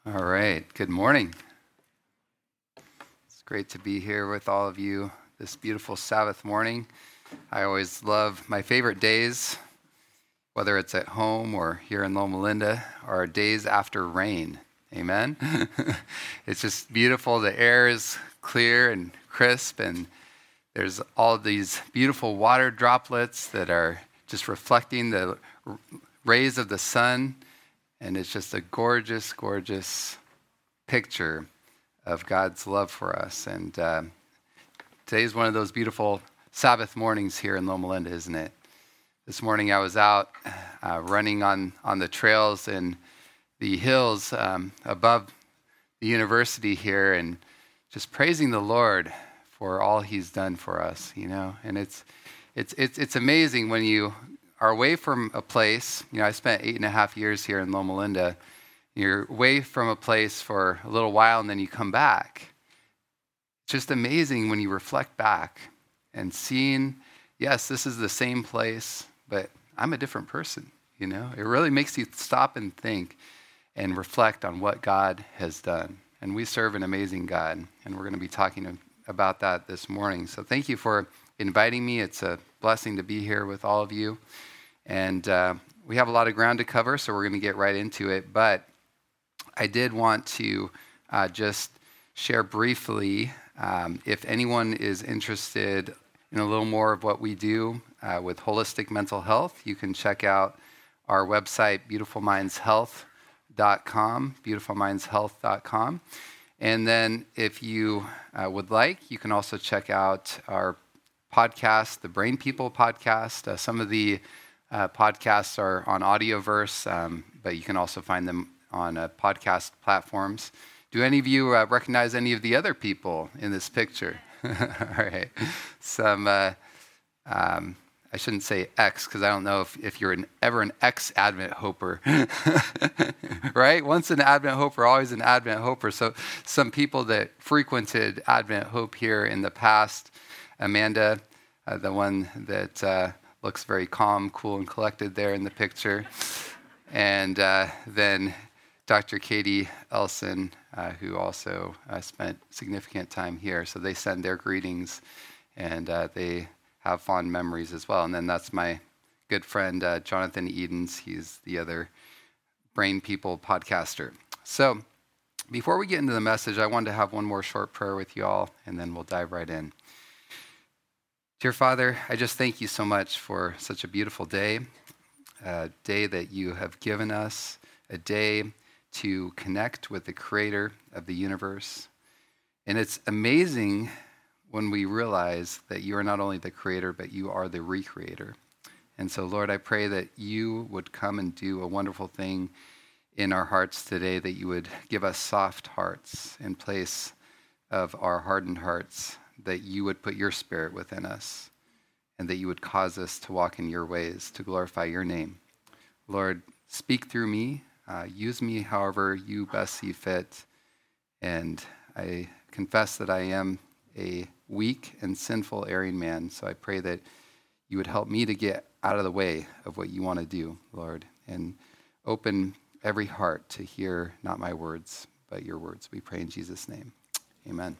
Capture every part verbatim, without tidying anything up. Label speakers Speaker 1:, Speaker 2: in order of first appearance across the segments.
Speaker 1: All right, good morning. It's great to be here with all of you this beautiful Sabbath morning. I always love my favorite days, whether it's at home or here in Loma Linda, are days after rain. Amen? It's just beautiful. The air is clear and crisp, and there's all these beautiful water droplets that are just reflecting the rays of the sun. And it's just a gorgeous, gorgeous picture of God's love for us. And uh, today's one of those beautiful Sabbath mornings here in Loma Linda, isn't it? This morning I was out uh, running on, on the trails in the hills um, above the university here and just praising the Lord for all he's done for us, you know. And it's it's it's it's amazing when you are away from a place. You know, I spent eight and a half years here in Loma Linda. You're away from a place for a little while and then you come back. It's just amazing when you reflect back and seeing, yes, this is the same place, but I'm a different person, you know? It really makes you stop and think and reflect on what God has done. And we serve an amazing God, and we're going to be talking about that this morning. So thank you for inviting me. It's a blessing to be here with all of you. And uh, we have a lot of ground to cover, so we're going to get right into it. But I did want to uh, just share briefly, um, if anyone is interested in a little more of what we do uh, with holistic mental health, you can check out our website, beautiful minds health dot com, beautiful minds health dot com. And then if you uh, would like, you can also check out our podcast, the Brain People podcast. Uh, some of the uh, podcasts are on Audioverse, um, but you can also find them on uh, podcast platforms. Do any of you uh, recognize any of the other people in this picture? All right. Some, uh, um, I shouldn't say ex, because I don't know if, if you're an, ever an ex-Advent Hoper, right? Once an Advent Hoper, always an Advent Hoper. So some people that frequented Advent Hope here in the past, Amanda, uh, the one that uh, looks very calm, cool, and collected there in the picture. And uh, then Doctor Katie Elson, uh, who also uh, spent significant time here. So they send their greetings, and uh, they have fond memories as well. And then that's my good friend, uh, Jonathan Edens. He's the other Brain People podcaster. So before we get into the message, I wanted to have one more short prayer with you all, and then we'll dive right in. Dear Father, I just thank you so much for such a beautiful day, a day that you have given us, a day to connect with the creator of the universe. And it's amazing when we realize that you are not only the creator, but you are the recreator. And so, Lord, I pray that you would come and do a wonderful thing in our hearts today, that you would give us soft hearts in place of our hardened hearts, that you would put your spirit within us, and that you would cause us to walk in your ways, to glorify your name. Lord, speak through me. Uh, use me however you best see fit. And I confess that I am a weak and sinful, erring man. So I pray that you would help me to get out of the way of what you want to do, Lord, and open every heart to hear not my words, but your words. We pray in Jesus' name. Amen.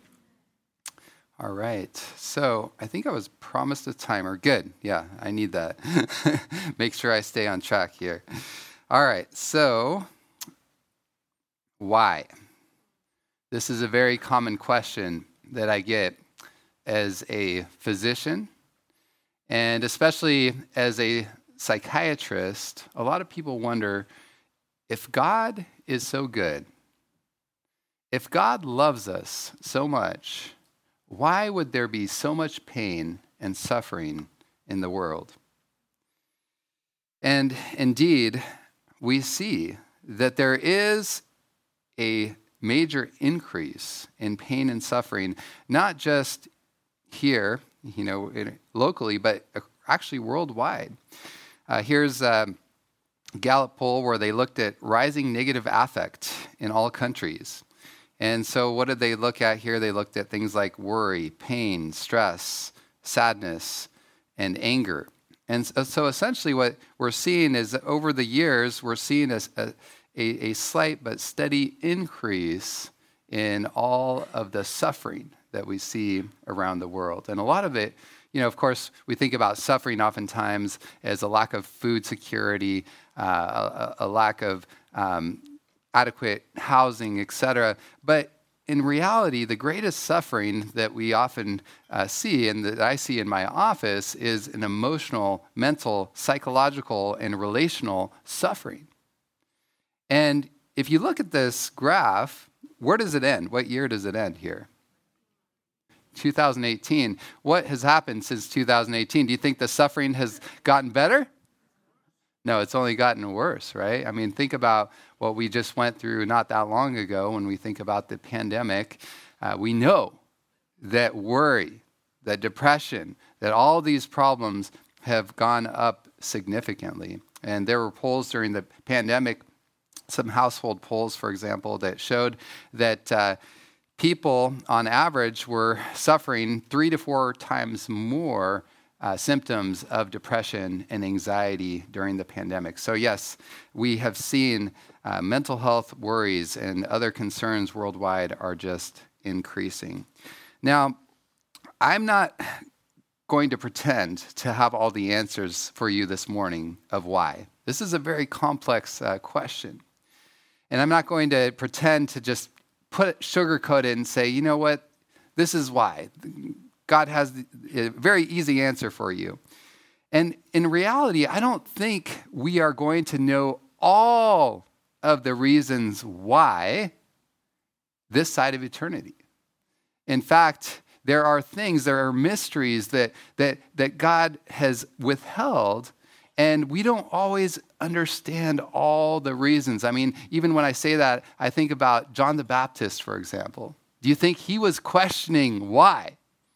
Speaker 1: All right. So I think I was promised a timer. Good. Yeah, I need that. Make sure I stay on track here. All right. So why? This is a very common question that I get as a physician, and especially as a psychiatrist. A lot of people wonder, if God is so good, if God loves us so much, why would there be so much pain and suffering in the world? And indeed, we see that there is a major increase in pain and suffering, not just here, you know, in, locally, but actually worldwide. Uh, here's a Gallup poll where they looked at rising negative affect in all countries. And so what did they look at here? They looked at things like worry, pain, stress, sadness, and anger. And so essentially what we're seeing is that over the years, we're seeing a, a, a, a slight but steady increase in all of the suffering that we see around the world. And a lot of it, you know, of course, we think about suffering oftentimes as a lack of food security, uh, a, a lack of um, adequate housing, et cetera. But in reality, the greatest suffering that we often uh, see, and that I see in my office, is an emotional, mental, psychological, and relational suffering. And if you look at this graph, where does it end? What year does it end here? two thousand eighteen. What has happened since two thousand eighteen? Do you think the suffering has gotten better? No, it's only gotten worse, right? I mean, think about what we just went through not that long ago when we think about the pandemic. Uh, we know that worry, that depression, that all these problems have gone up significantly. And there were polls during the pandemic, some household polls, for example, that showed that uh, people on average were suffering three to four times more uh, symptoms of depression and anxiety during the pandemic. So yes, we have seen uh, mental health worries and other concerns worldwide are just increasing. Now, I'm not going to pretend to have all the answers for you this morning of why. This is a very complex uh, question. And I'm not going to pretend to just put sugarcoat it and say, you know what, this is why. God has a very easy answer for you. And in reality, I don't think we are going to know all of the reasons why this side of eternity. In fact, there are things, there are mysteries that that that God has withheld, and we don't always understand all the reasons. I mean, even when I say that, I think about John the Baptist, for example. Do you think he was questioning why?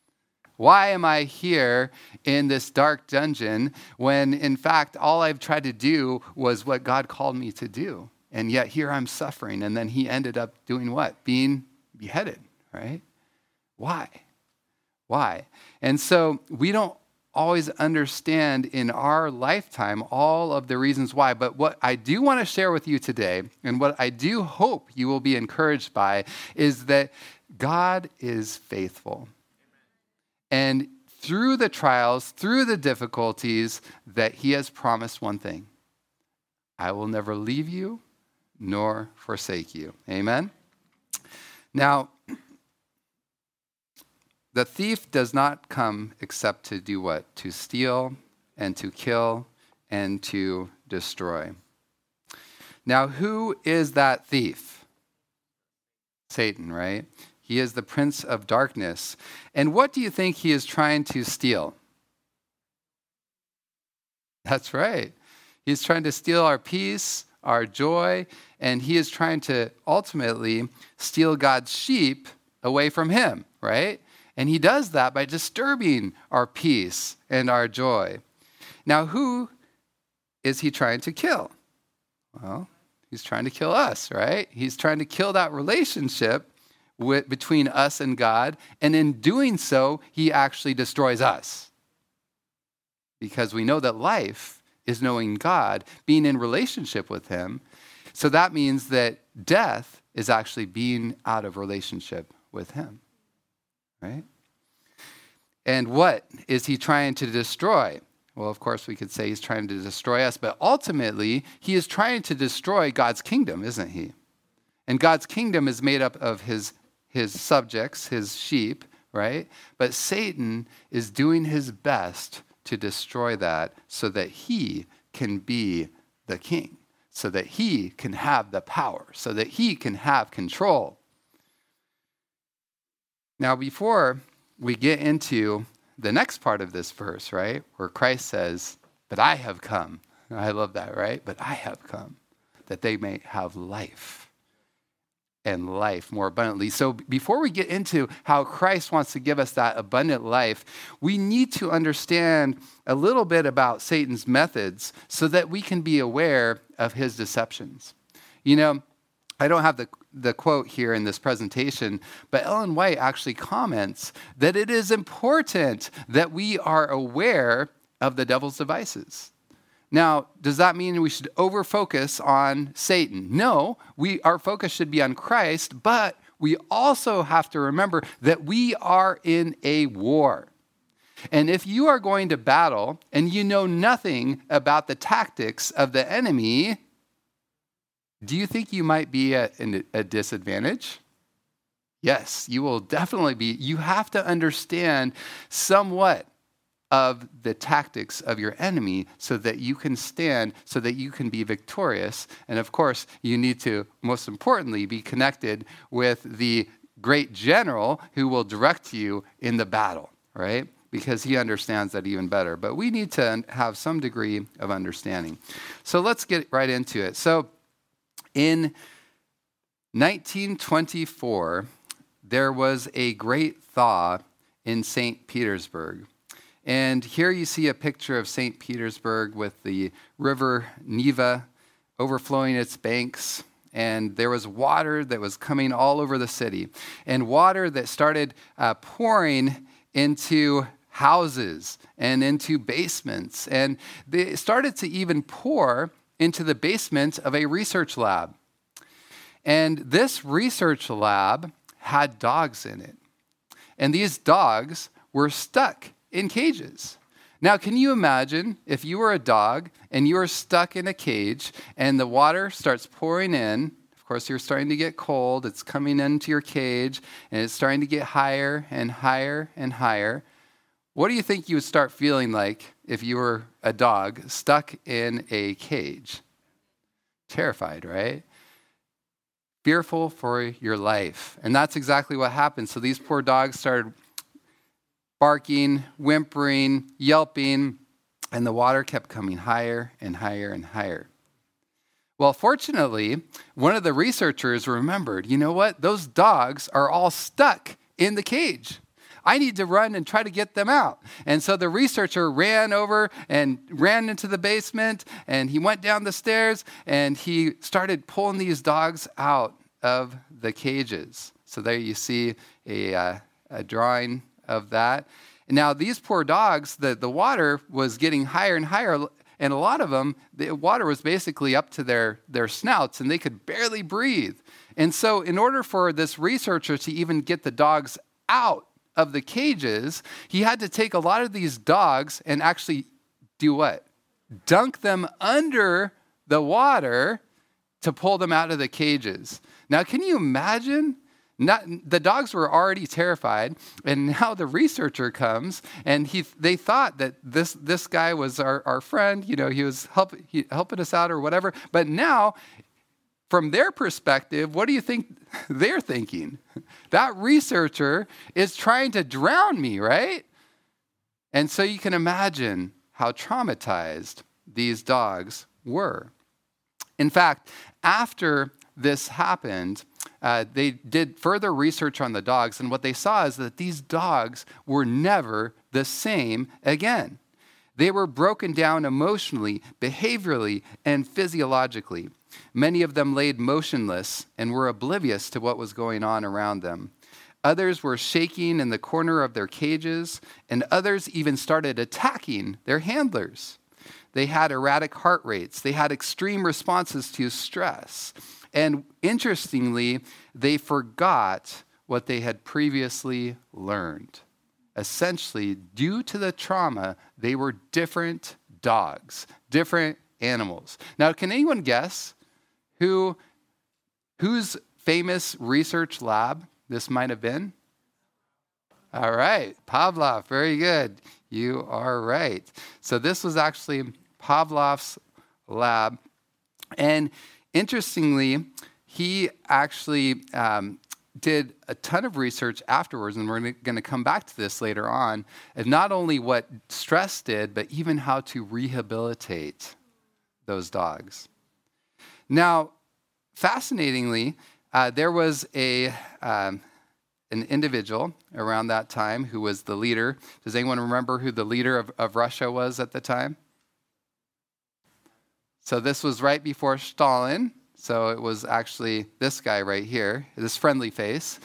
Speaker 1: Why am I here in this dark dungeon when, in fact, all I've tried to do was what God called me to do? And yet here I'm suffering. And then he ended up doing what? Being beheaded, right? Why? Why? And so we don't always understand in our lifetime all of the reasons why. But what I do want to share with you today, and what I do hope you will be encouraged by, is that God is faithful. And through the trials, through the difficulties, that he has promised one thing: I will never leave you nor forsake you. Amen? Now, the thief does not come except to do what? To steal and to kill and to destroy. Now, who is that thief? Satan, right? He is the prince of darkness. And what do you think he is trying to steal? That's right. He's trying to steal our peace, our joy, and he is trying to ultimately steal God's sheep away from him, right? And he does that by disturbing our peace and our joy. Now, who is he trying to kill? Well, he's trying to kill us, right? He's trying to kill that relationship with, between us and God. And in doing so, he actually destroys us. Because we know that life is knowing God, being in relationship with him. So that means that death is actually being out of relationship with him. Right? And what is he trying to destroy? Well, of course, we could say he's trying to destroy us, but ultimately, he is trying to destroy God's kingdom, isn't he? And God's kingdom is made up of his, his subjects, his sheep, right? But Satan is doing his best to destroy that so that he can be the king, so that he can have the power, so that he can have control. Now, before we get into the next part of this verse, right, where Christ says, but I have come. I love that, right? But I have come that they may have life and life more abundantly. So before we get into how Christ wants to give us that abundant life, we need to understand a little bit about Satan's methods so that we can be aware of his deceptions. You know, I don't have the the quote here in this presentation, but Ellen White actually comments that it is important that we are aware of the devil's devices. Now, does that mean we should over-focus on Satan? No, we, our focus should be on Christ, but we also have to remember that we are in a war. And if you are going to battle and you know nothing about the tactics of the enemy, do you think you might be at a disadvantage? Yes, you will definitely be. You have to understand somewhat of the tactics of your enemy so that you can stand, so that you can be victorious. And of course, you need to, most importantly, be connected with the great general who will direct you in the battle, right? Because he understands that even better. But we need to have some degree of understanding. So let's get right into it. So in nineteen twenty-four, there was a great thaw in Saint Petersburg. And here you see a picture of Saint Petersburg with the river Neva overflowing its banks. And there was water that was coming all over the city. And water that started uh, pouring into houses and into basements. And they started to even pour into the basement of a research lab. And this research lab had dogs in it. And these dogs were stuck in cages. Now, can you imagine if you were a dog and you were stuck in a cage and the water starts pouring in? Of course, you're starting to get cold. It's coming into your cage and it's starting to get higher and higher and higher. What do you think you would start feeling like if you were a dog stuck in a cage? Terrified, right? Fearful for your life. And that's exactly what happened. So these poor dogs started barking, whimpering, yelping, and the water kept coming higher and higher and higher. Well, fortunately, one of the researchers remembered, you know what? Those dogs are all stuck in the cage. I need to run and try to get them out. And so the researcher ran over and ran into the basement, and he went down the stairs, and he started pulling these dogs out of the cages. So there you see a, uh, a drawing of that. And now these poor dogs, the, the water was getting higher and higher, and a lot of them, the water was basically up to their, their snouts, and they could barely breathe. And so in order for this researcher to even get the dogs out of the cages, he had to take a lot of these dogs and actually do what? Dunk them under the water to pull them out of the cages. Now, can you imagine? Not, the dogs were already terrified, and now the researcher comes, and he they thought that this this guy was our, our friend, you know, he was help, he, helping us out or whatever. But now, from their perspective, what do you think they're thinking? That researcher is trying to drown me, right? And so you can imagine how traumatized these dogs were. In fact, after this happened, uh, they did further research on the dogs, and what they saw is that these dogs were never the same again. They were broken down emotionally, behaviorally, and physiologically. Many of them laid motionless and were oblivious to what was going on around them. Others were shaking in the corner of their cages, and others even started attacking their handlers. They had erratic heart rates. They had extreme responses to stress. And interestingly, they forgot what they had previously learned. Essentially, due to the trauma, they were different dogs, different animals. Now, can anyone guess who, whose famous research lab this might have been? All right, Pavlov, very good. You are right. So this was actually Pavlov's lab. And interestingly, he actually um, did a ton of research afterwards, and we're going to come back to this later on, of not only what stress did, but even how to rehabilitate those dogs. Now, fascinatingly, uh, there was a um, an individual around that time who was the leader. Does anyone remember who the leader of, of Russia was at the time? So this was right before Stalin. So it was actually this guy right here, this friendly face.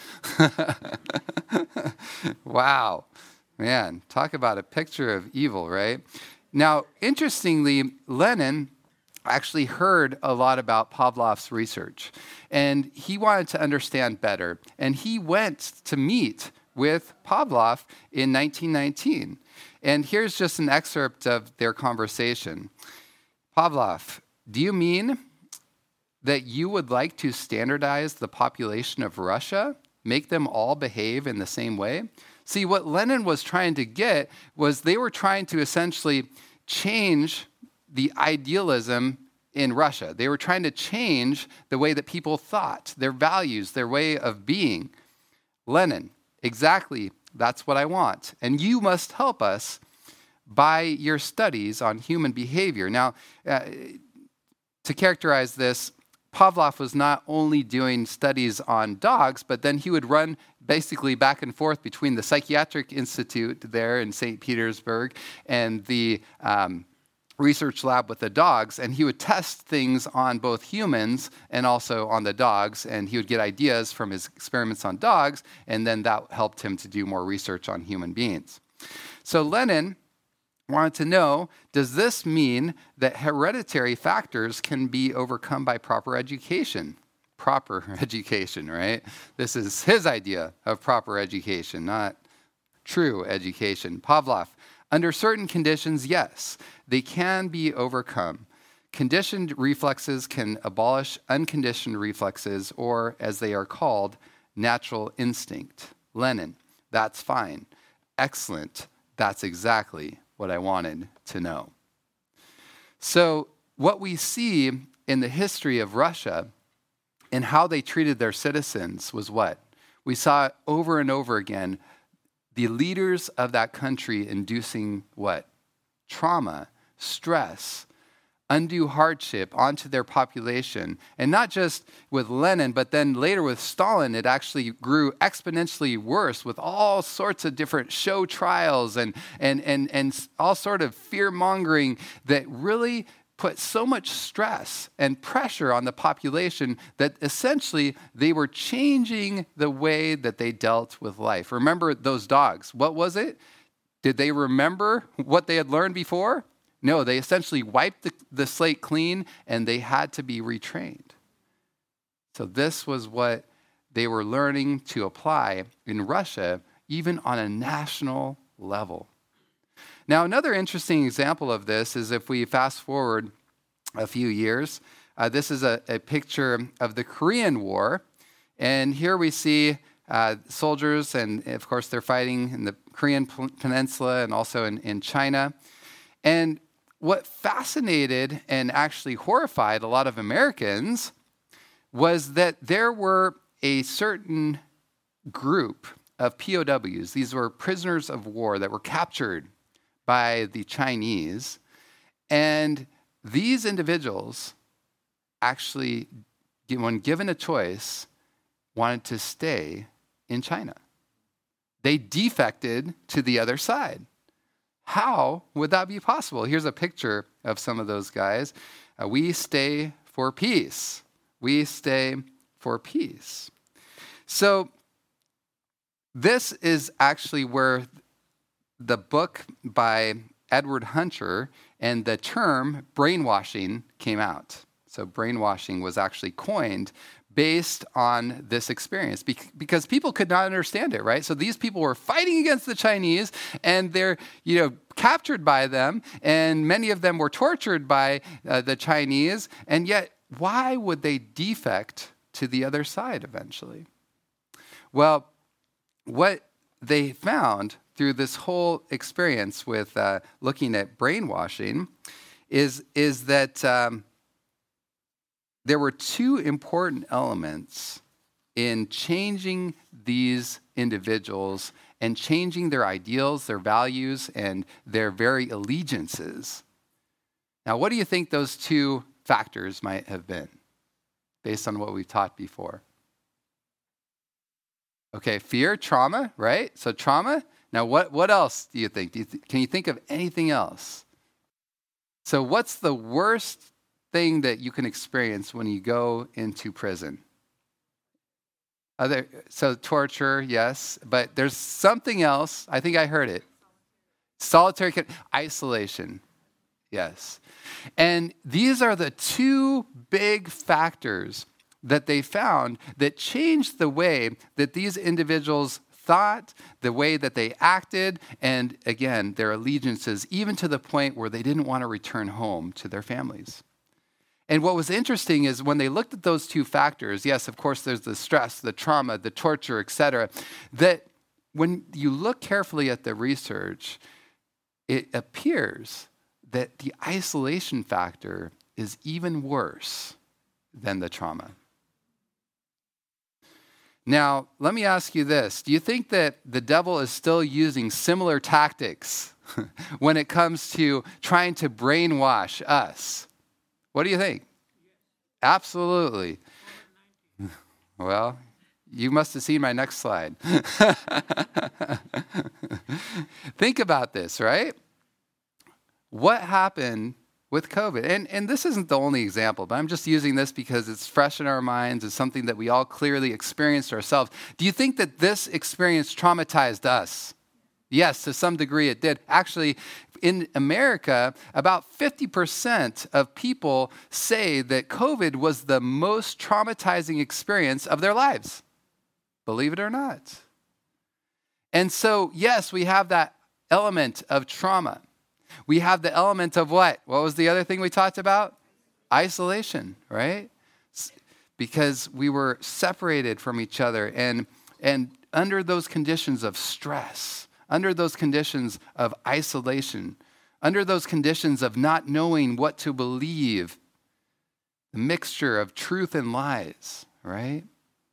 Speaker 1: Wow. Man, talk about a picture of evil, right? Now, interestingly, Lenin actually heard a lot about Pavlov's research, and he wanted to understand better. And he went to meet with Pavlov in nineteen nineteen. And here's just an excerpt of their conversation. Pavlov, do you mean that you would like to standardize the population of Russia, make them all behave in the same way? See, what Lenin was trying to get was they were trying to essentially change the idealism in Russia. They were trying to change the way that people thought, their values, their way of being. Lenin, exactly, that's what I want. And you must help us by your studies on human behavior. Now, uh, to characterize this, Pavlov was not only doing studies on dogs, but then he would run basically back and forth between the Psychiatric Institute there in Saint Petersburg and the um, research lab with the dogs, and he would test things on both humans and also on the dogs, and he would get ideas from his experiments on dogs, and then that helped him to do more research on human beings. So Lenin wanted to know, does this mean that hereditary factors can be overcome by proper education? Proper education, right? This is his idea of proper education, not true education. Pavlov, under certain conditions, yes, they can be overcome. Conditioned reflexes can abolish unconditioned reflexes, or as they are called, natural instinct. Lenin, that's fine. Excellent. That's exactly what I wanted to know. So what we see in the history of Russia and how they treated their citizens was what? We saw over and over again the leaders of that country inducing what? Trauma, stress, undue hardship onto their population. And not just with Lenin, but then later with Stalin, it actually grew exponentially worse with all sorts of different show trials and, and, and, and all sort of fear-mongering that really put so much stress and pressure on the population that essentially they were changing the way that they dealt with life. Remember those dogs. What was it? Did they remember what they had learned before? No, they essentially wiped the, the slate clean and they had to be retrained. So this was what they were learning to apply in Russia, even on a national level. Now, another interesting example of this is if we fast forward a few years. Uh, this is a, a picture of the Korean War. And here we see uh, soldiers, and of course they're fighting in the Korean Peninsula and also in, in China. And what fascinated and actually horrified a lot of Americans was that there were a certain group of P O Ws. These were prisoners of war that were captured by the Chinese. And these individuals actually, when given a choice, wanted to stay in China. They defected to the other side. How would that be possible? Here's a picture of some of those guys. Uh, we stay for peace. We stay for peace. So this is actually where the book by Edward Hunter and the term brainwashing came out. So brainwashing was actually coined based on this experience because people could not understand it, right? So these people were fighting against the Chinese and they're, you know, captured by them, and many of them were tortured by uh, the Chinese, and yet why would they defect to the other side eventually? Well, what they found through this whole experience with uh, looking at brainwashing is, is that um, there were two important elements in changing these individuals and changing their ideals, their values, and their very allegiances. Now, what do you think those two factors might have been based on what we've taught before? Okay, fear, trauma, right? So trauma. Now, what, what else do you think? Do you th- can you think of anything else? So what's the worst thing that you can experience when you go into prison? Other, so torture, yes, but there's something else. I think I heard it. Solitary isolation. Yes. And these are the two big factors that they found that changed the way that these individuals thought, the way that they acted, and again, their allegiances, even to the point where they didn't want to return home to their families. And what was interesting is when they looked at those two factors, yes, of course, there's the stress, the trauma, the torture, et cetera, that when you look carefully at the research, it appears that the isolation factor is even worse than the trauma. Now, let me ask you this. Do you think that the devil is still using similar tactics when it comes to trying to brainwash us? What do you think? Absolutely. Well, you must have seen my next slide. Think about this, right? What happened with COVID? And, and this isn't the only example, but I'm just using this because it's fresh in our minds. It's something that we all clearly experienced ourselves. Do you think that this experience traumatized us? Yes, to some degree it did. Actually, in America, about fifty percent of people say that COVID was the most traumatizing experience of their lives. Believe it or not. And so, yes, we have that element of trauma. We have the element of what? What was the other thing we talked about? Isolation, right? Because we were separated from each other and, and under those conditions of stress, under those conditions of isolation, under those conditions of not knowing what to believe, the mixture of truth and lies, right?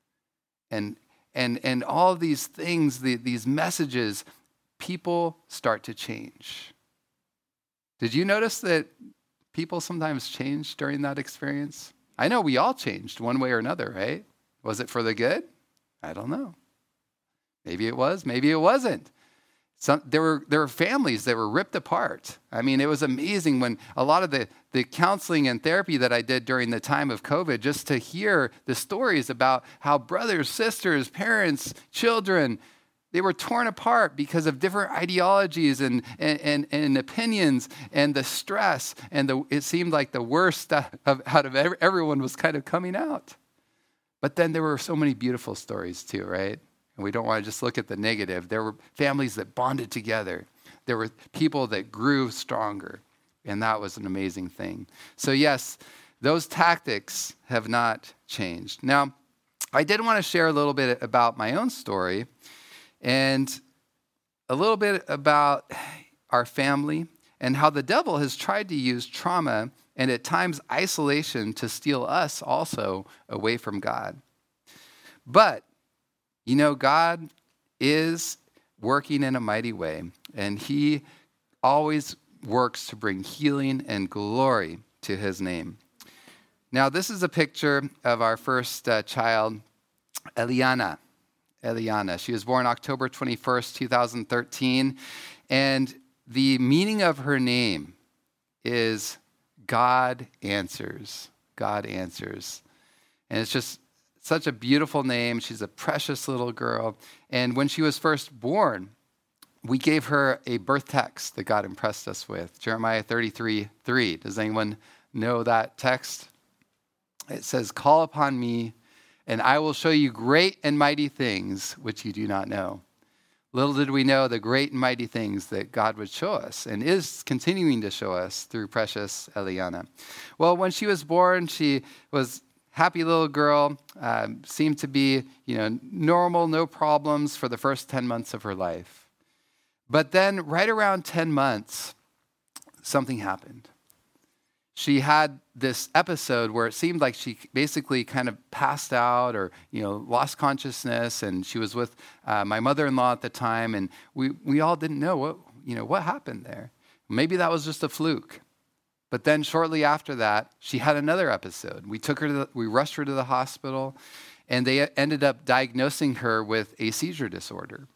Speaker 1: And and and all of these things, the, these messages, people start to change. Did you notice that people sometimes change during that experience? I know we all changed one way or another, right? Was it for the good? I don't know. Maybe it was, maybe it wasn't. Some, there were there were families that were ripped apart. I mean, it was amazing when a lot of the, the counseling and therapy that I did during the time of COVID, just to hear the stories about how brothers, sisters, parents, children, they were torn apart because of different ideologies and, and, and, and opinions and the stress. And the, it seemed like the worst of, out of every, everyone was kind of coming out. But then there were so many beautiful stories too, right? And we don't want to just look at the negative. There were families that bonded together. There were people that grew stronger. And that was an amazing thing. So yes, those tactics have not changed. Now, I did want to share a little bit about my own story and a little bit about our family and how the devil has tried to use trauma and at times isolation to steal us also away from God. But you know, God is working in a mighty way, and he always works to bring healing and glory to his name. Now, this is a picture of our first uh, child, Eliana. Eliana. She was born October twenty-first, twenty thirteen, and the meaning of her name is God answers. God answers. And it's just such a beautiful name. She's a precious little girl. And when she was first born, we gave her a birth text that God impressed us with, Jeremiah thirty-three three. Does anyone know that text? It says, "Call upon me, and I will show you great and mighty things which you do not know." Little did we know the great and mighty things that God would show us and is continuing to show us through precious Eliana. Well, when she was born, she was happy little girl, um, seemed to be, you know, normal, no problems for the first ten months of her life. But then right around ten months, something happened. She had this episode where it seemed like she basically kind of passed out or, you know, lost consciousness. And she was with uh, my mother-in-law at the time. And we, we all didn't know what, you know, what happened there. Maybe that was just a fluke. But then shortly after that, she had another episode. We took her to the, we rushed her to the hospital, and they ended up diagnosing her with a seizure disorder.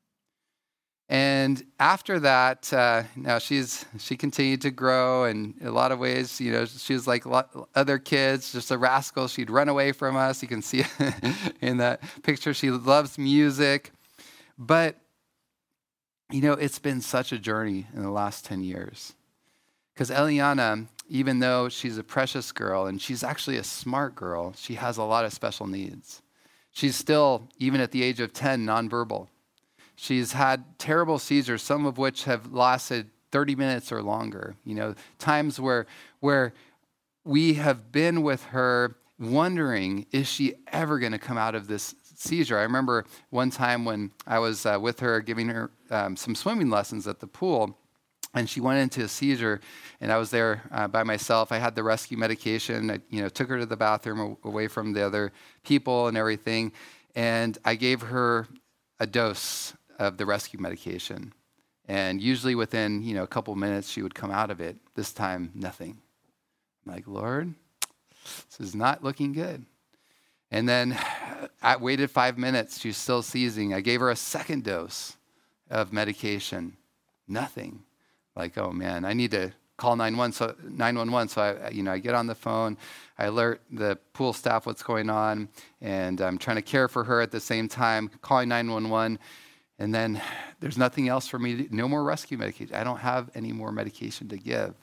Speaker 1: And after that, uh, now she's she continued to grow, and in a lot of ways, you know, she was like a lot other kids, just a rascal. She'd run away from us. You can see in that picture. She loves music, but you know, it's been such a journey in the last ten years. Because Eliana, even though she's a precious girl and she's actually a smart girl, she has a lot of special needs. She's still, even at the age of ten, nonverbal. She's had terrible seizures, some of which have lasted thirty minutes or longer. You know, times where, where we have been with her wondering, is she ever going to come out of this seizure? I remember one time when I was uh, with her giving her um, some swimming lessons at the pool, and she went into a seizure, and I was there uh, by myself. I had the rescue medication. I, you know, took her to the bathroom away from the other people and everything, and I gave her a dose of the rescue medication. And usually within, you know, a couple minutes, she would come out of it. This time, nothing. I'm like, Lord, this is not looking good. And then I waited five minutes. She's still seizing. I gave her a second dose of medication. Nothing. Like, oh man, I need to call nine one one. So nine one one. So I, you know, I get on the phone, I alert the pool staff what's going on, and I'm trying to care for her at the same time, calling nine one one. And then there's nothing else for me to do. No more rescue medication. I don't have any more medication to give.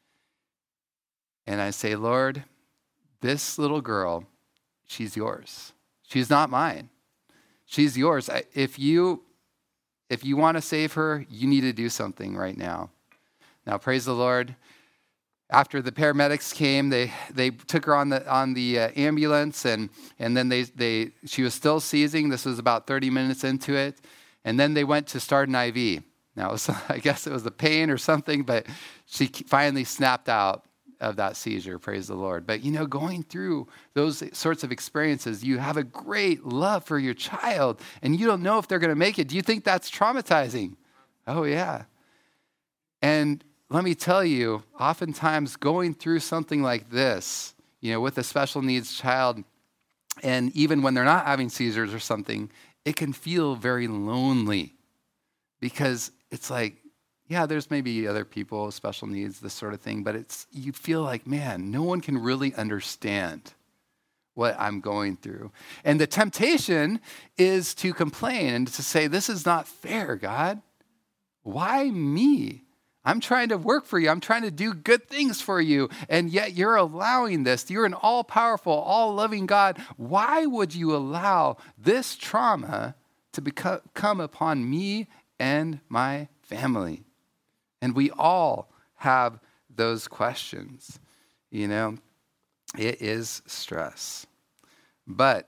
Speaker 1: And I say, Lord, this little girl, she's yours. She's not mine. She's yours. If you, if you want to save her, you need to do something right now. Now, praise the Lord. After the paramedics came, they they took her on the on the uh, ambulance, and and then they they she was still seizing. This was about thirty minutes into it, and then they went to start an I V. Now, it was, I guess it was the pain or something, but she finally snapped out of that seizure. Praise the Lord. But you know, going through those sorts of experiences, you have a great love for your child, and you don't know if they're going to make it. Do you think that's traumatizing? Oh yeah. And let me tell you, oftentimes going through something like this, you know, with a special needs child, and even when they're not having seizures or something, it can feel very lonely, because it's like, yeah, there's maybe other people, special needs, this sort of thing, but it's, you feel like, man, no one can really understand what I'm going through. And the temptation is to complain and to say, this is not fair, God. Why me? I'm trying to work for you. I'm trying to do good things for you. And yet you're allowing this. You're an all-powerful, all-loving God. Why would you allow this trauma to become, come upon me and my family? And we all have those questions. You know, it is stress. But,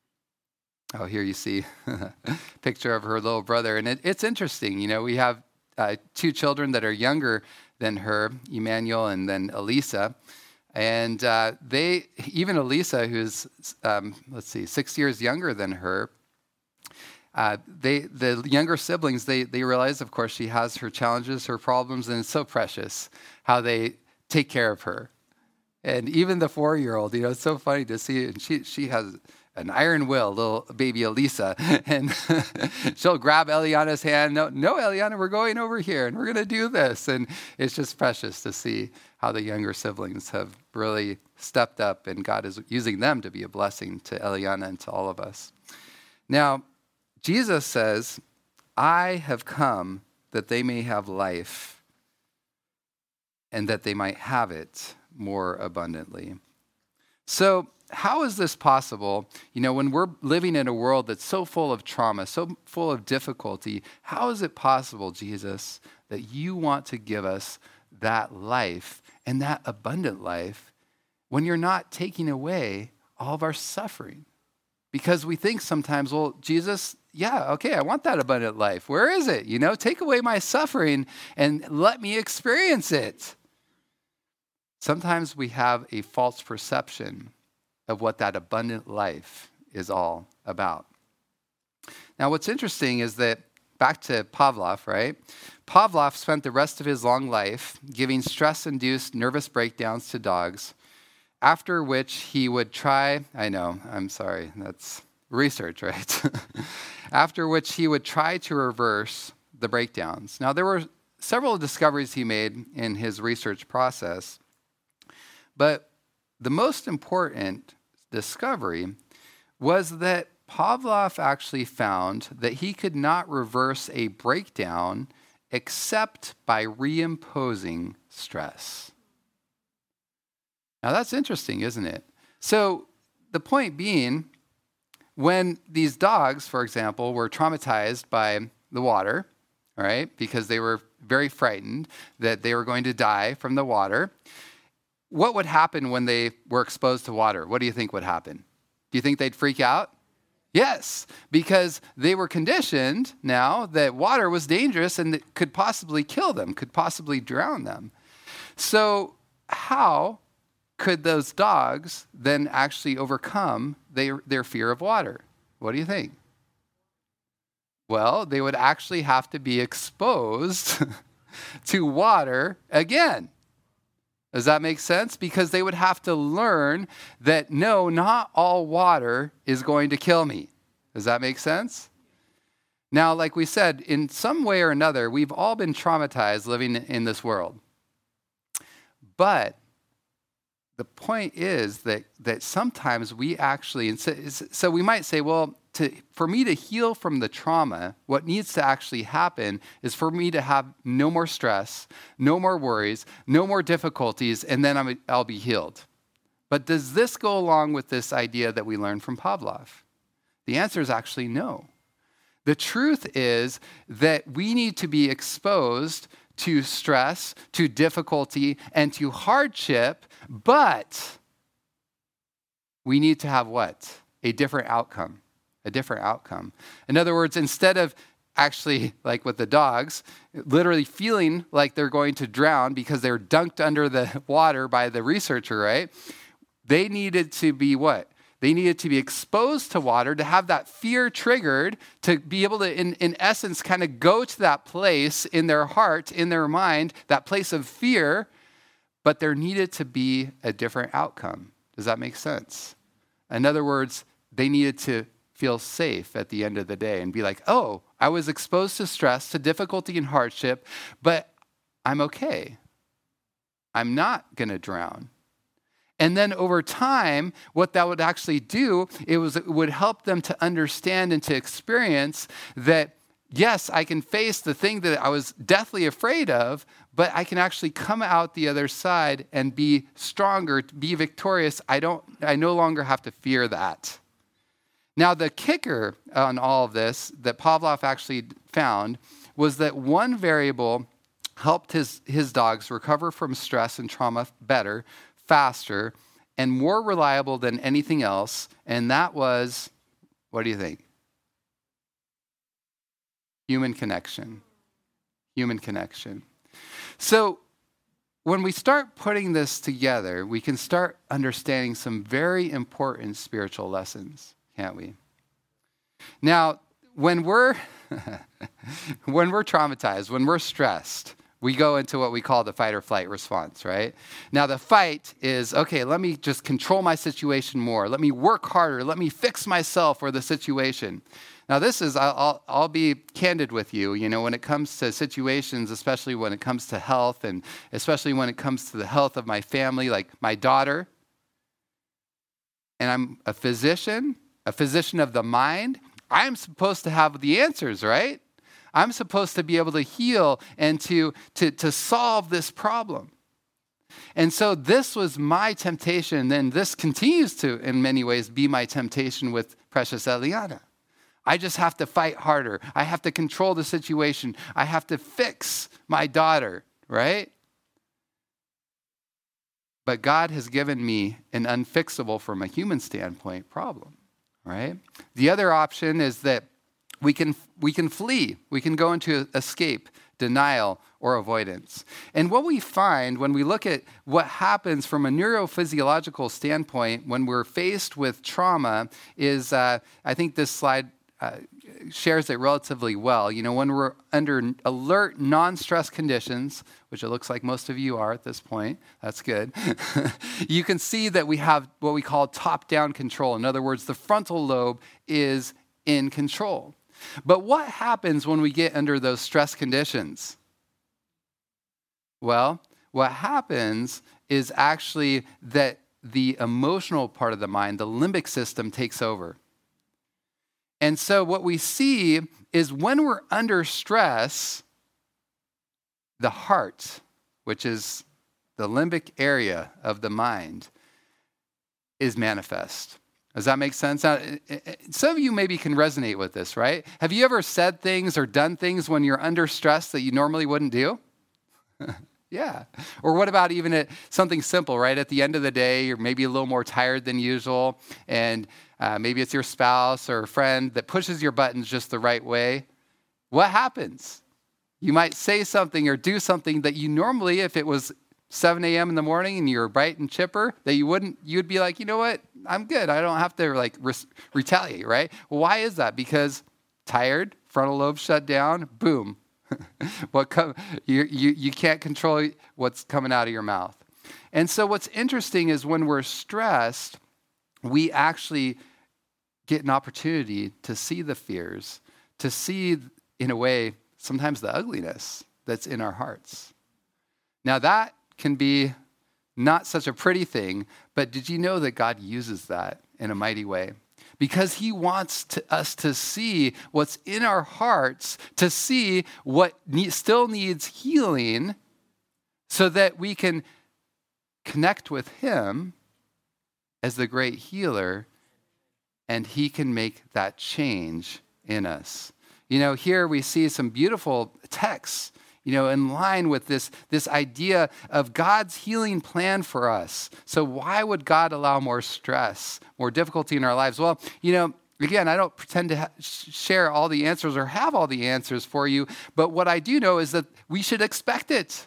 Speaker 1: oh, here you see a picture of her little brother. And it, it's interesting. You know, we have Uh, two children that are younger than her, Emmanuel and then Elisa. And uh, they, even Elisa, who's, um, let's see, six years younger than her, uh, they, the younger siblings, they, they realize, of course, she has her challenges, her problems, and it's so precious how they take care of her. And even the four-year-old, you know, it's so funny to see. And she, she has an iron will, little baby Elisa, and she'll grab Eliana's hand. No, no, Eliana, we're going over here, and we're going to do this. And it's just precious to see how the younger siblings have really stepped up, and God is using them to be a blessing to Eliana and to all of us. Now, Jesus says, I have come that they may have life, and that they might have it more abundantly. So, how is this possible? You know, when we're living in a world that's so full of trauma, so full of difficulty, how is it possible, Jesus, that you want to give us that life and that abundant life when you're not taking away all of our suffering? Because we think sometimes, well, Jesus, yeah, okay, I want that abundant life. Where is it? You know, take away my suffering and let me experience it. Sometimes we have a false perception of what that abundant life is all about. Now, what's interesting is that, back to Pavlov, right? Pavlov spent the rest of his long life giving stress-induced nervous breakdowns to dogs, after which he would try, I know, I'm sorry, that's research, right? After which he would try to reverse the breakdowns. Now, there were several discoveries he made in his research process, but the most important discovery was that Pavlov actually found that he could not reverse a breakdown except by reimposing stress. Now that's interesting, isn't it? So the point being, when these dogs, for example, were traumatized by the water, all right, because they were very frightened that they were going to die from the water, what would happen when they were exposed to water? What do you think would happen? Do you think they'd freak out? Yes, because they were conditioned now that water was dangerous and it could possibly kill them, could possibly drown them. So how could those dogs then actually overcome their, their fear of water? What do you think? Well, they would actually have to be exposed to water again. Does that make sense? Because they would have to learn that, no, not all water is going to kill me. Does that make sense? Now, like we said, in some way or another, we've all been traumatized living in this world. But the point is that, that sometimes we actually, and so, so we might say, well, to, for me to heal from the trauma, what needs to actually happen is for me to have no more stress, no more worries, no more difficulties, and then I'm, I'll be healed. But does this go along with this idea that we learned from Pavlov? The answer is actually no. The truth is that we need to be exposed to stress, to difficulty, and to hardship, but we need to have what? A different outcome. A different outcome. In other words, instead of actually, like with the dogs, literally feeling like they're going to drown because they're dunked under the water by the researcher, right? They needed to be what? They needed to be exposed to water, to have that fear triggered, to be able to, in, in essence, kind of go to that place in their heart, in their mind, that place of fear, but there needed to be a different outcome. Does that make sense? In other words, they needed to feel safe at the end of the day and be like, oh, I was exposed to stress, to difficulty and hardship, but I'm okay. I'm not going to drown. And then over time, what that would actually do, it was it would help them to understand and to experience that, yes, I can face the thing that I was deathly afraid of, but I can actually come out the other side and be stronger, be victorious. I don't, I no longer have to fear that. Now, the kicker on all of this that Pavlov actually found was that one variable helped his, his dogs recover from stress and trauma better, faster, and more reliable than anything else, and that was, what do you think? Human connection. Human connection. So when we start putting this together, we can start understanding some very important spiritual lessons, can't we? Now, when we're when we're traumatized, when we're stressed, we go into what we call the fight or flight response, right? Now, the fight is, okay, let me just control my situation more. Let me work harder. Let me fix myself or the situation. Now, this is, I'll, I'll be candid with you, you know, when it comes to situations, especially when it comes to health, and especially when it comes to the health of my family, like my daughter, and I'm a physician, a physician of the mind, I'm supposed to have the answers, right? I'm supposed to be able to heal and to, to, to solve this problem. And so this was my temptation, and this continues to, in many ways, be my temptation with precious Eliana. I just have to fight harder. I have to control the situation. I have to fix my daughter, right? But God has given me an unfixable, from a human standpoint, problem, right? The other option is that We can we can flee. We can go into escape, denial, or avoidance. And what we find when we look at what happens from a neurophysiological standpoint when we're faced with trauma is, uh, I think this slide uh, shares it relatively well. You know, when we're under alert, non-stress conditions, which it looks like most of you are at this point, that's good, you can see that we have what we call top-down control. In other words, the frontal lobe is in control. But what happens when we get under those stress conditions? Well, what happens is actually that the emotional part of the mind, the limbic system, takes over. And so what we see is when we're under stress, the heart which is the limbic area of the mind, is manifest. Does that make sense? Now, some of you maybe can resonate with this, right? Have you ever said things or done things when you're under stress that you normally wouldn't do? Yeah. Or what about even at something simple, right? At the end of the day, you're maybe a little more tired than usual, and uh, maybe it's your spouse or a friend that pushes your buttons just the right way. What happens? You might say something or do something that you normally, if it was seven a.m. in the morning and you're bright and chipper, that you wouldn't, you'd be like, you know what? I'm good. I don't have to like re- retaliate, right? Well, why is that? Because tired, frontal lobe shut down, boom. what come, you, you, you can't control what's coming out of your mouth. And so what's interesting is when we're stressed, we actually get an opportunity to see the fears, to see, in a way, sometimes the ugliness that's in our hearts. Now that can be not such a pretty thing, but did you know that God uses that in a mighty way? Because he wants to, us to see what's in our hearts, to see what need, still needs healing, so that we can connect with him as the great healer, and he can make that change in us. You know, here we see some beautiful texts, you know, in line with this, this idea of God's healing plan for us. So why would God allow more stress, more difficulty in our lives? Well, you know, again, I don't pretend to ha- share all the answers or have all the answers for you, but what I do know is that we should expect it.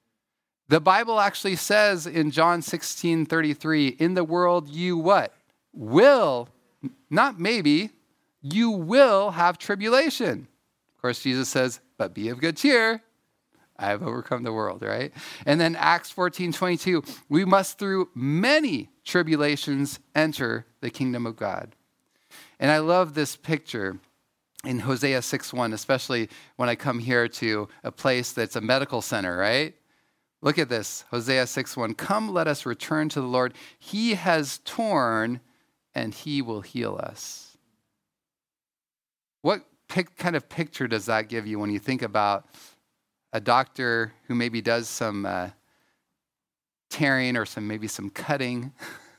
Speaker 1: The Bible actually says in John sixteen thirty-three, in the world you what? Will, not maybe, you will have tribulation. Of course, Jesus says, but be of good cheer. I have overcome the world, right? And then Acts fourteen twenty-two, we must through many tribulations enter the kingdom of God. And I love this picture in Hosea six one, especially when I come here to a place that's a medical center, right? Look at this, Hosea six one, come let us return to the Lord. He has torn and he will heal us. What pic- kind of picture does that give you when you think about a doctor who maybe does some uh, tearing or some maybe some cutting?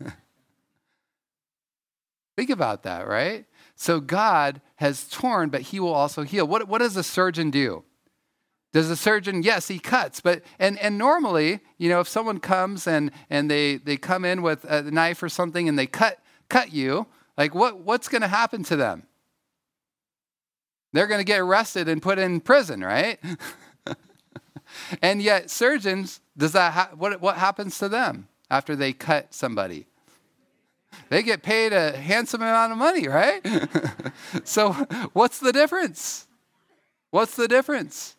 Speaker 1: Think about that, right? So God has torn, but he will also heal. What, what does a surgeon do? Does a surgeon, yes, he cuts, but, and, and normally, you know, if someone comes and, and they, they come in with a knife or something and they cut, cut you, like what, what's going to happen to them? They're going to get arrested and put in prison, right? And yet surgeons, does that ha- what what happens to them after they cut somebody? They get paid a handsome amount of money, right? So what's the difference? What's the difference?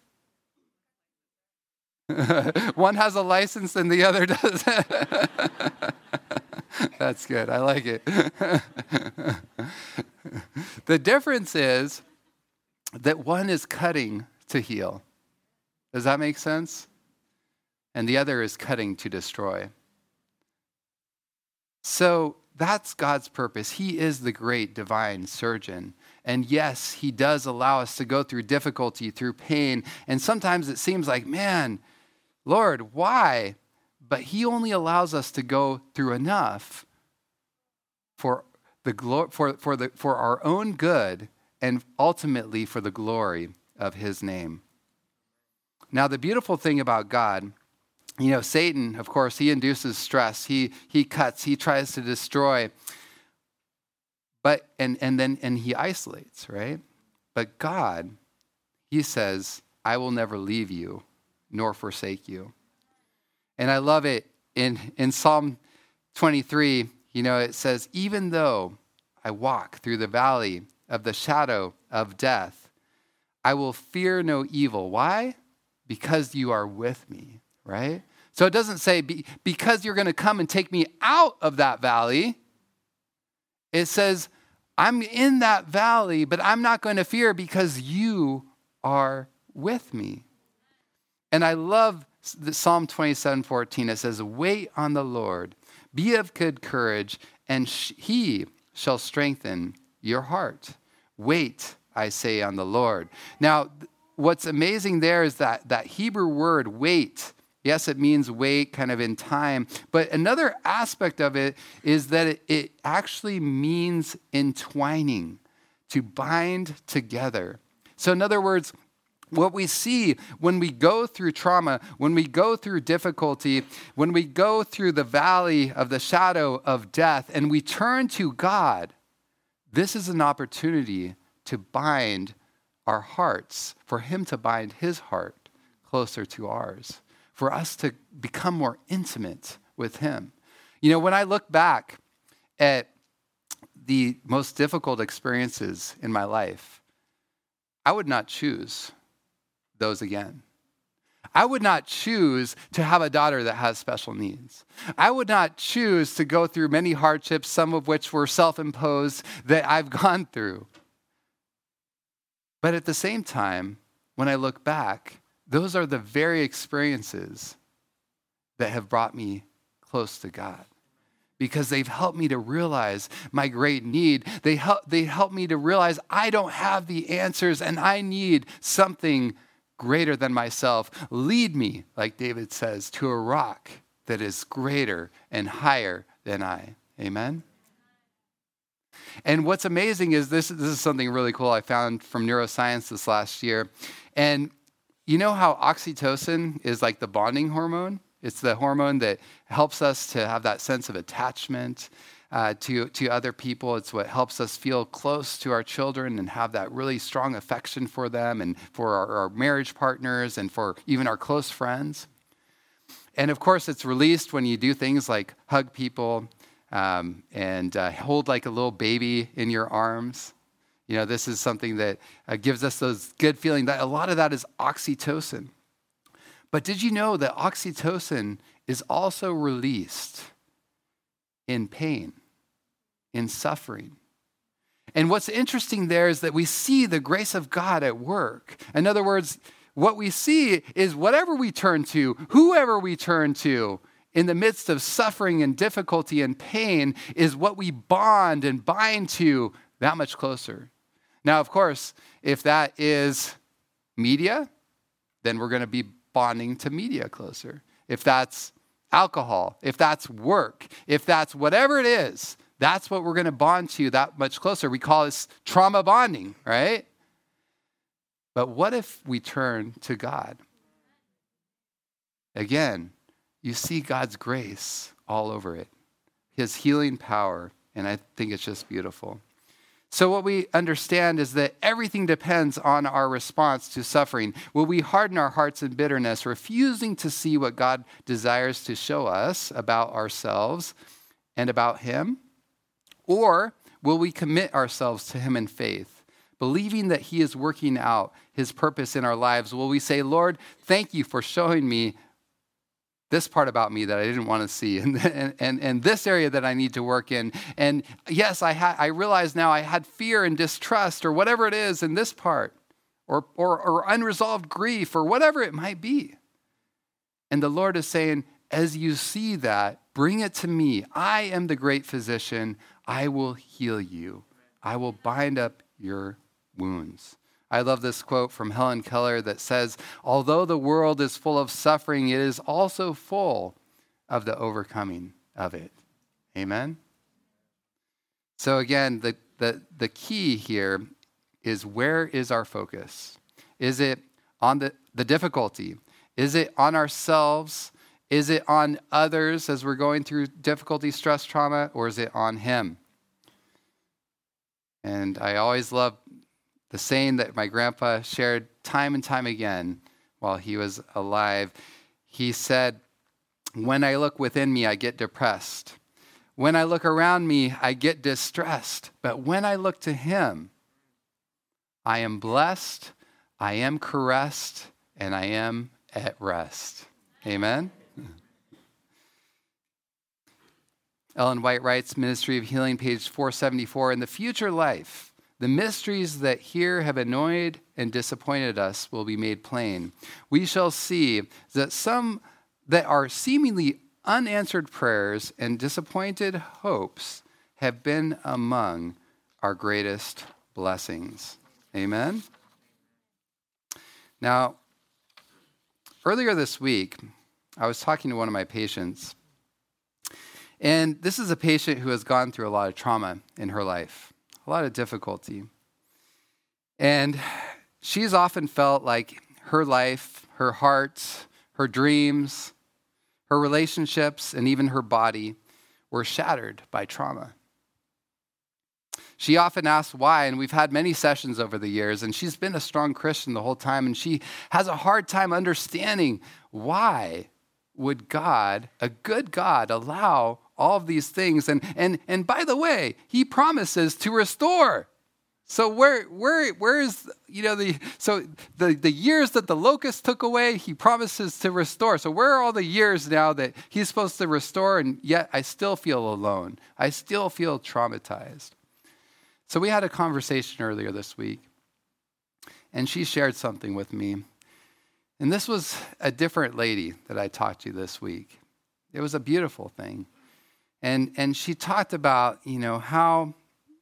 Speaker 1: One has a license and the other doesn't. That's good. I like it. The difference is that one is cutting to heal. Does that make sense? And the other is cutting to destroy. So that's God's purpose. He is the great divine surgeon. And yes, he does allow us to go through difficulty, through pain. And sometimes it seems like, man, Lord, why? But he only allows us to go through enough for the glo- for, for, the, for our own good and ultimately for the glory of his name. Now, the beautiful thing about God, you know, Satan, of course, he induces stress. He he cuts. He tries to destroy. But and and then and he isolates, right? But God, he says, "I will never leave you, nor forsake you." And I love it in in Psalm twenty-three. You know, it says, "Even though I walk through the valley of the shadow of death, I will fear no evil." Why? Because you are with me, right? So it doesn't say be, because you're going to come and take me out of that valley. It says, I'm in that valley, but I'm not going to fear because you are with me. And I love the Psalm twenty-seven fourteen. It says, wait on the Lord, be of good courage, and sh- he shall strengthen your heart. Wait, I say, on the Lord. Now, what's amazing there is that that Hebrew word wait Yes, it means wait kind of in time. But another aspect of it is that it, it actually means entwining, to bind together. So in other words, what we see when we go through trauma, when we go through difficulty, when we go through the valley of the shadow of death and we turn to God, this is an opportunity to bind our hearts, for him to bind his heart closer to ours, for us to become more intimate with him. You know, when I look back at the most difficult experiences in my life, I would not choose those again. I would not choose to have a daughter that has special needs. I would not choose to go through many hardships, some of which were self-imposed, that I've gone through. But at the same time, when I look back, those are the very experiences that have brought me close to God, because they've helped me to realize my great need. They help, they help me to realize I don't have the answers and I need something greater than myself. Lead me, like David says, to a rock that is greater and higher than I. Amen? And what's amazing is this, this is something really cool I found from neuroscience this last year. And you know how oxytocin is like the bonding hormone? It's the hormone that helps us to have that sense of attachment uh, to, to other people. It's what helps us feel close to our children and have that really strong affection for them and for our, our marriage partners and for even our close friends. And of course, it's released when you do things like hug people um, and uh, hold like a little baby in your arms. You know, this is something that uh, gives us those good feelings. That a lot of that is oxytocin. But did you know that oxytocin is also released in pain, in suffering? And what's interesting there is that we see the grace of God at work. In other words, what we see is whatever we turn to, whoever we turn to, in the midst of suffering and difficulty and pain, is what we bond and bind to that much closer. Now, of course, if that is media, then we're going to be bonding to media closer. If that's alcohol, if that's work, if that's whatever it is, that's what we're going to bond to that much closer. We call this trauma bonding, right? But what if we turn to God? Again, you see God's grace all over it, his healing power, and I think it's just beautiful. So what we understand is that everything depends on our response to suffering. Will we harden our hearts in bitterness, refusing to see what God desires to show us about ourselves and about him? Or will we commit ourselves to him in faith, believing that he is working out his purpose in our lives? Will we say, Lord, thank you for showing me this part about me that I didn't want to see, and, and, and, and this area that I need to work in. And yes, I ha- I realize now I had fear and distrust or whatever it is in this part, or, or, or unresolved grief or whatever it might be. And the Lord is saying, as you see that, bring it to me. I am the great physician. I will heal you. I will bind up your wounds. I love this quote from Helen Keller that says, although the world is full of suffering, it is also full of the overcoming of it. Amen? So again, the, the, the key here is, where is our focus? Is it on the, the difficulty? Is it on ourselves? Is it on others as we're going through difficulty, stress, trauma, or is it on him? And I always love the saying that my grandpa shared time and time again while he was alive. He said, when I look within me, I get depressed. When I look around me, I get distressed. But when I look to him, I am blessed, I am caressed, and I am at rest. Amen? Ellen White writes, Ministry of Healing, page four seventy-four, in the future life, the mysteries that here have annoyed and disappointed us will be made plain. We shall see that some that are seemingly unanswered prayers and disappointed hopes have been among our greatest blessings. Amen? Now, earlier this week, I was talking to one of my patients, and this is a patient who has gone through a lot of trauma in her life, a lot of difficulty. And she's often felt like her life, her heart, her dreams, her relationships, and even her body were shattered by trauma. She often asks why, and we've had many sessions over the years, and she's been a strong Christian the whole time, and she has a hard time understanding why would God, a good God, allow all of these things. And and and by the way, he promises to restore. So where where where is, you know, the so the, the years that the locust took away, he promises to restore. So where are all the years now that he's supposed to restore, and yet I still feel alone. I still feel traumatized. So we had a conversation earlier this week, and she shared something with me. And this was a different lady that I talked to this week. It was a beautiful thing. And and she talked about, you know, how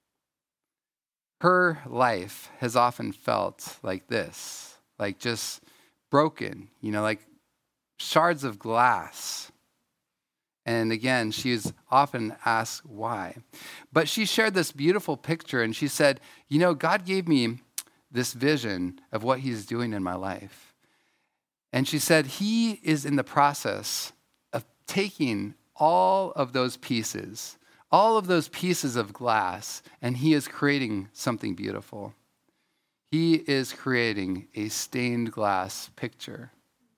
Speaker 1: her life has often felt like this, like just broken, you know, like shards of glass. And again, she's often asked why. But she shared this beautiful picture, and she said, you know, God gave me this vision of what he's doing in my life. And she said, he is in the process of taking all of those pieces, all of those pieces of glass, and he is creating something beautiful. He is creating a stained glass picture.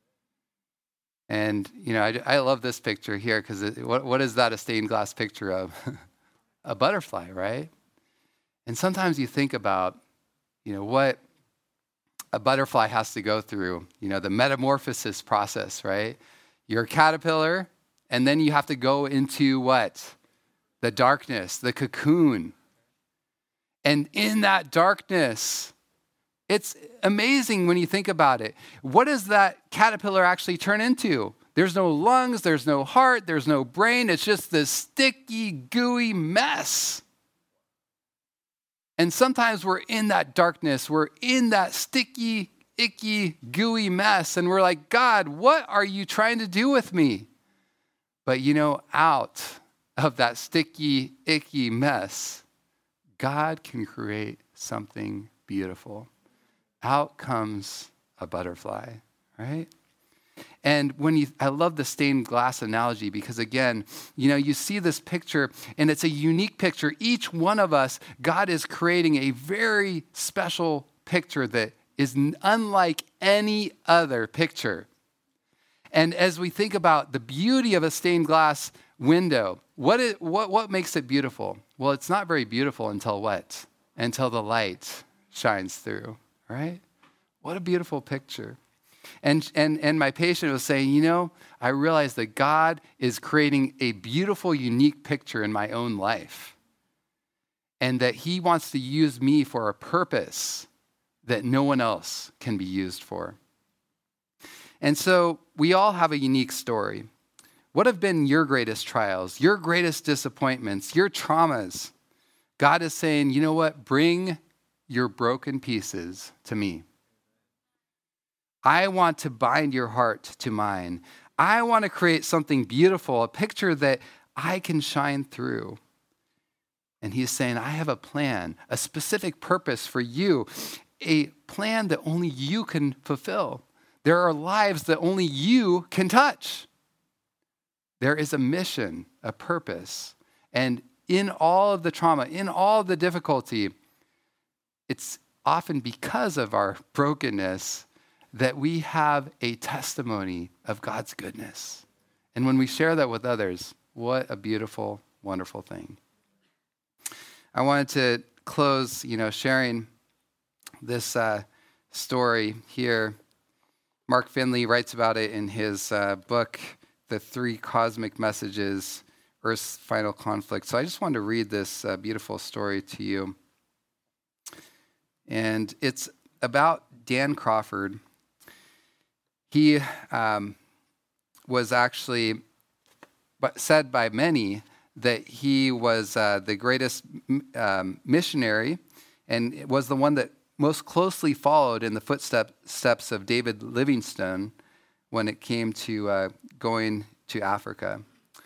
Speaker 1: And, you know, I, I love this picture here because what, what is that a stained glass picture of? A butterfly, right? And sometimes you think about, you know, what a butterfly has to go through, you know, the metamorphosis process, right? You're a caterpillar, and then you have to go into what? The darkness, the cocoon. And in that darkness, it's amazing when you think about it. What does that caterpillar actually turn into? There's no lungs, there's no heart, there's no brain. It's just this sticky, gooey mess. And sometimes we're in that darkness. We're in that sticky, icky, gooey mess. And we're like, God, what are you trying to do with me? But you know, out of that sticky, icky mess, God can create something beautiful. Out comes a butterfly, right? And when you, I love the stained glass analogy because again, you know, you see this picture and it's a unique picture. Each one of us, God is creating a very special picture that is unlike any other picture. And as we think about the beauty of a stained glass window, what is, what, what makes it beautiful? Well, it's not very beautiful until what? Until the light shines through. Right? What a beautiful picture. And, and, and my patient was saying, you know, I realized that God is creating a beautiful, unique picture in my own life. And that he wants to use me for a purpose that no one else can be used for. And so we all have a unique story. What have been your greatest trials, your greatest disappointments, your traumas? God is saying, you know what? Bring your broken pieces to me. I want to bind your heart to mine. I want to create something beautiful, a picture that I can shine through. And he's saying, I have a plan, a specific purpose for you, a plan that only you can fulfill. There are lives that only you can touch. There is a mission, a purpose. And in all of the trauma, in all of the difficulty, it's often because of our brokenness that we have a testimony of God's goodness. And when we share that with others, what a beautiful, wonderful thing. I wanted to close, you know, sharing this uh, story here. Mark Finley writes about it in his uh, book, The Three Cosmic Messages, Earth's Final Conflict. So I just wanted to read this uh, beautiful story to you. And it's about Dan Crawford. He um, was actually said by many that he was uh, the greatest um, missionary and was the one that most closely followed in the footsteps of David Livingstone when it came to uh, going to Africa.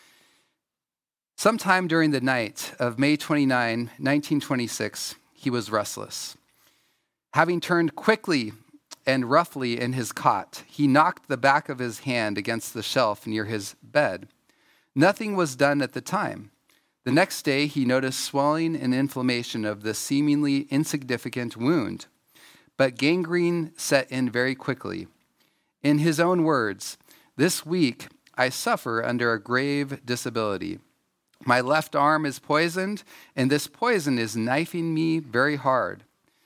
Speaker 1: Sometime during the night of May twenty-ninth, nineteen twenty-six, he was restless. Having turned quickly and roughly in his cot, he knocked the back of his hand against the shelf near his bed. Nothing was done at the time. The next day, he noticed swelling and inflammation of the seemingly insignificant wound, but gangrene set in very quickly. In his own words, "This week I suffer under a grave disability. My left arm is poisoned, and this poison is knifing me very hard.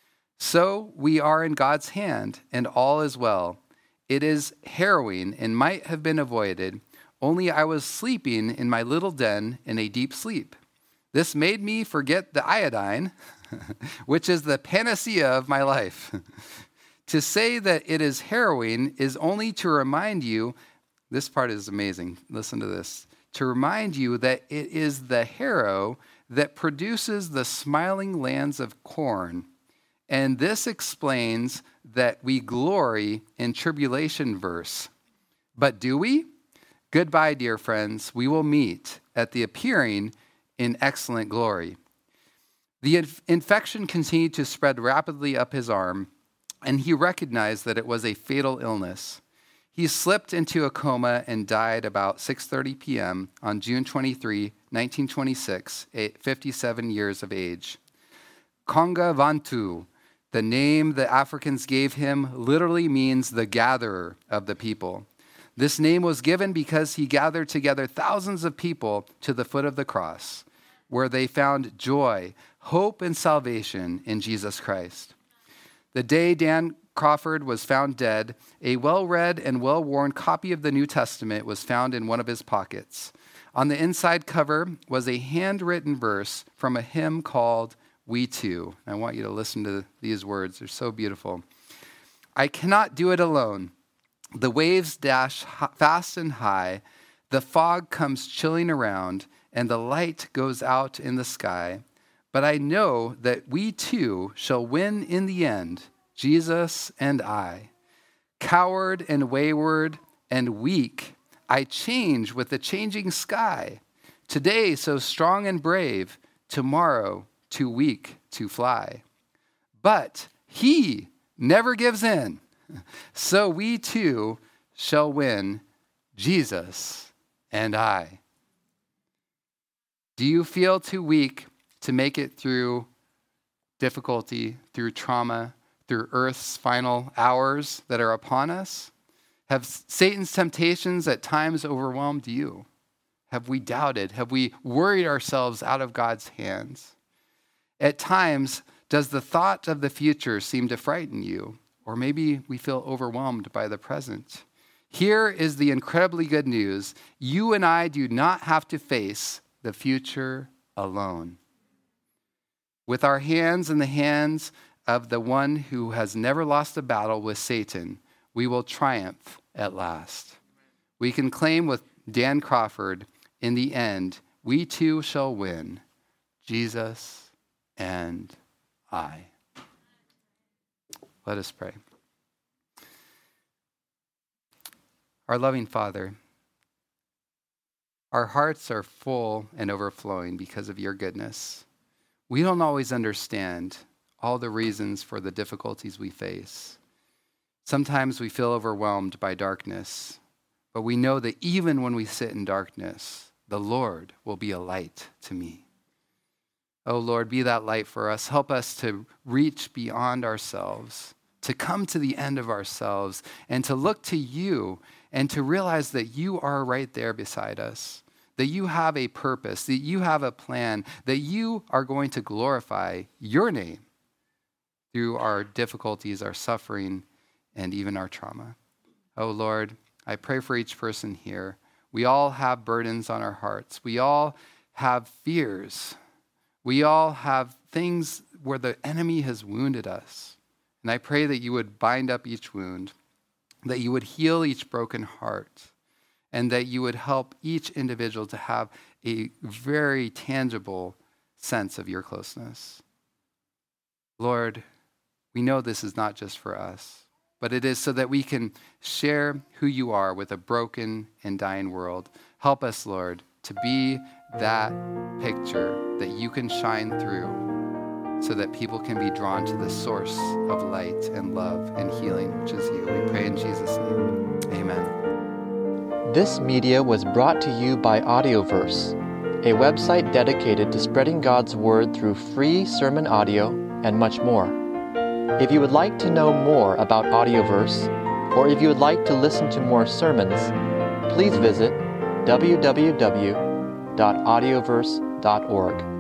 Speaker 1: So we are in God's hand, and all is well. It is harrowing and might have been avoided, only I was sleeping in my little den in a deep sleep. This made me forget the iodine, which is the panacea of my life. To say that it is harrowing is only to remind you," this part is amazing, listen to this, "to remind you that it is the harrow that produces the smiling lands of corn. And this explains that we glory in tribulation verse. But do we? Goodbye, dear friends. We will meet at the appearing in excellent glory." The inf- infection continued to spread rapidly up his arm, and he recognized that it was a fatal illness. He slipped into a coma and died about six thirty p.m. on June twenty-third, nineteen twenty-six, at fifty-seven years of age. Konga Vantu, the name the Africans gave him, literally means the gatherer of the people. This name was given because he gathered together thousands of people to the foot of the cross, where they found joy, hope, and salvation in Jesus Christ. The day Dan Crawford was found dead, a well-read and well-worn copy of the New Testament was found in one of his pockets. On the inside cover was a handwritten verse from a hymn called "We Too." I want you to listen to these words. They're so beautiful. "I cannot do it alone. The waves dash fast and high. The fog comes chilling around, and the light goes out in the sky. But I know that we too shall win in the end, Jesus and I. Coward and wayward and weak, I change with the changing sky. Today so strong and brave, tomorrow too weak to fly. But he never gives in, so we too shall win, Jesus and I." Do you feel too weak to make it through difficulty, through trauma, through earth's final hours that are upon us? Have Satan's temptations at times overwhelmed you? Have we doubted? Have we worried ourselves out of God's hands? At times, does the thought of the future seem to frighten you? Or maybe we feel overwhelmed by the present. Here is the incredibly good news. You and I do not have to face the future alone. With our hands in the hands of the one who has never lost a battle with Satan, we will triumph at last. We can claim with Dan Crawford, in the end, we too shall win, Jesus and I. Let us pray. Our loving Father, our hearts are full and overflowing because of your goodness. We don't always understand all the reasons for the difficulties we face. Sometimes we feel overwhelmed by darkness, but we know that even when we sit in darkness, the Lord will be a light to me. Oh Lord, be that light for us. Help us to reach beyond ourselves, to come to the end of ourselves, and to look to you and to realize that you are right there beside us, that you have a purpose, that you have a plan, that you are going to glorify your name through our difficulties, our suffering, and even our trauma. Oh Lord, I pray for each person here. We all have burdens on our hearts. We all have fears. We all have things where the enemy has wounded us. And I pray that you would bind up each wound, that you would heal each broken heart, and that you would help each individual to have a very tangible sense of your closeness. Lord, we know this is not just for us. but it is so that we can share who you are with a broken and dying world. Help us, Lord, to be that picture that you can shine through so that people can be drawn to the source of light and love and healing, which is you. We pray in Jesus' name. Amen.
Speaker 2: This media was brought to you by Audioverse, a website dedicated to spreading God's Word through free sermon audio and much more. If you would like to know more about Audioverse, or if you would like to listen to more sermons, please visit w w w dot audioverse dot org.